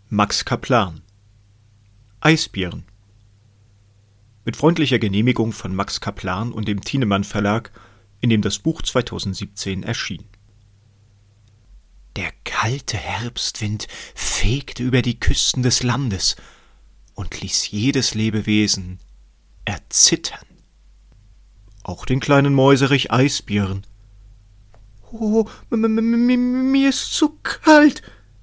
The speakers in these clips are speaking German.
Max Kaplan. Eisbären. Mit freundlicher Genehmigung von Max Kaplan und dem Thienemann Verlag, in dem das Buch 2017 erschien. Der kalte Herbstwind fegte über die Küsten des Landes und ließ jedes Lebewesen erzittern. Auch den kleinen Mäuserich Eisbären. »Oh, mir ist zu kalt!«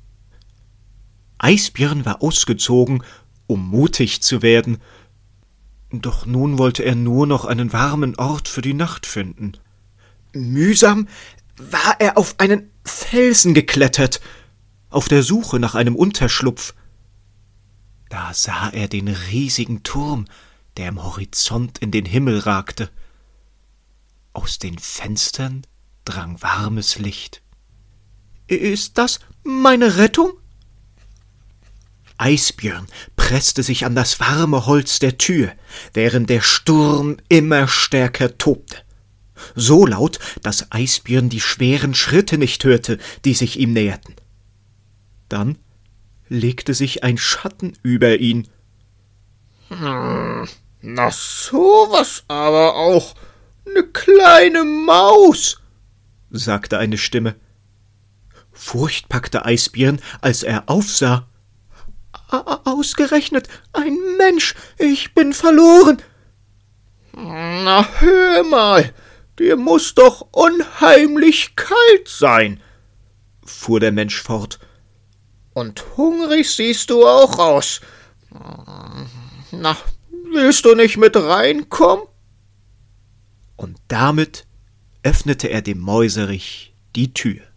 Eisbären war ausgezogen, um mutig zu werden. Doch nun wollte er nur noch einen warmen Ort für die Nacht finden. Mühsam war er auf einen Felsen geklettert, auf der Suche nach einem Unterschlupf. Da sah er den riesigen Turm, der am Horizont in den Himmel ragte. Aus den Fenstern drang warmes Licht. »Ist das meine Rettung?« Eisbjörn presste sich an das warme Holz der Tür, während der Sturm immer stärker tobte. So laut, dass Eisbjörn die schweren Schritte nicht hörte, die sich ihm näherten. Dann legte sich ein Schatten über ihn. »Na sowas aber auch, ne kleine Maus«, sagte eine Stimme. Furcht packte Eisbjörn, als er aufsah. »Ausgerechnet ein Mensch, ich bin verloren.« »Na hör mal, dir muß doch unheimlich kalt sein«, fuhr der Mensch fort. »Und hungrig siehst du auch aus. Na, willst du nicht mit reinkommen?« Und damit öffnete er dem Mäuserich die Tür.